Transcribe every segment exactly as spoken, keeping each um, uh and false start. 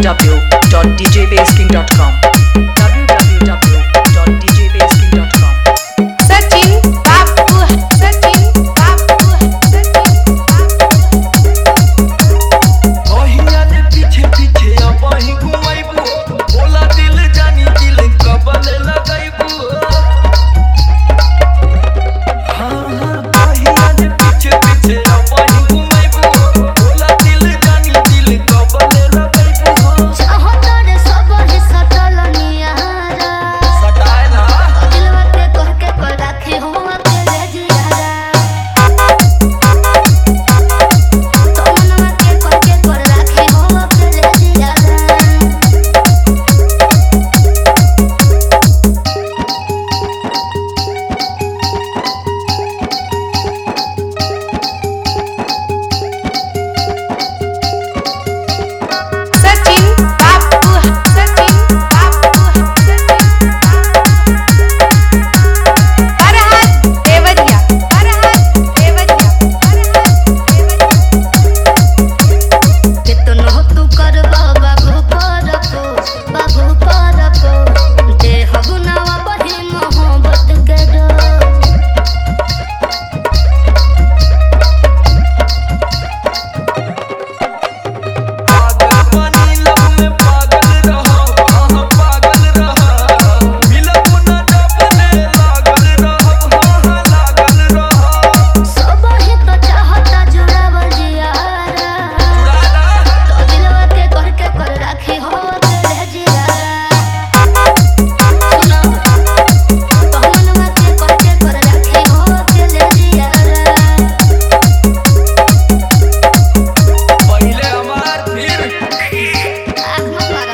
w dot d j basking dot com w w w dot d j basking dot com Sachin Babu Sachin Babu Sachin ओहिया ने पीछे पीछे अब ही घुमाइबू बोला दिल जानी दिल कबल लगाइबू हां हां ओहिया ने पीछे पीछे अब ही घुमाइबू बोला दिल जानी दिल कबल लगाइबू चाहो तोरे सब ही सटल नियारा सटाए ना दिलवा के कह के कर राखी हो अकेले जियारा तो मनवा के कह के कर राखी हो अकेले जियारा Sachin Babu Sachin Babu Sachin Farhad Devariya Farhad Devariya Farhad Devariya कितनो तू कर बाबू परको बाबू परको दे हगुनावा बही मोहब्बत के डो पागल बनी लब में पागल रहो हां पागल रहो मिलब ना जब ने लागल रहो हां लागल रहो सब ही तो चाहता जुड़ावल जियारा चुराला तो दिलवा के कह के कर राखी हो अकेले जियारा सुनो तो मनवा के कह के कर राखी हो अकेले जियारा पहले हमार फिर आग मत मारा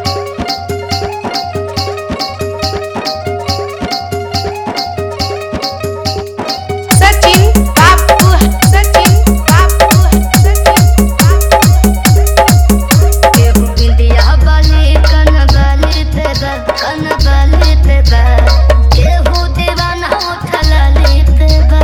Sachin Babu Sachin Babu Sachin Babu केहू बिंदिया बाली कन बाली पे बा कन बाली पे बा केहू दीवाना उठलाली पे बा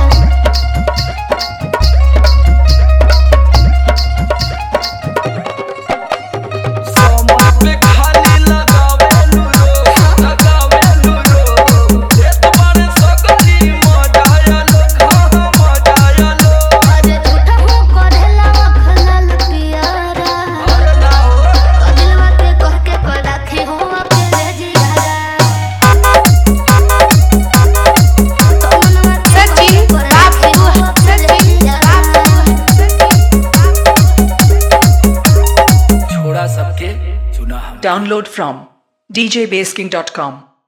समझ पे खाली लगावेलू रो लगावेलू रो देत बारे सकती मजा आलो हां मजा आलो अरे झूठा हो करेला अखलाल पियारा अरे ना हो तो दिलवा के कह के कर राखी हो अकेले जियारा तो मनवा के कह के Sachin कर राखी हो Babu अकेले Sachin जियारा Babu Sachin छोड़ा सबके चुना हम download from d j basking dot com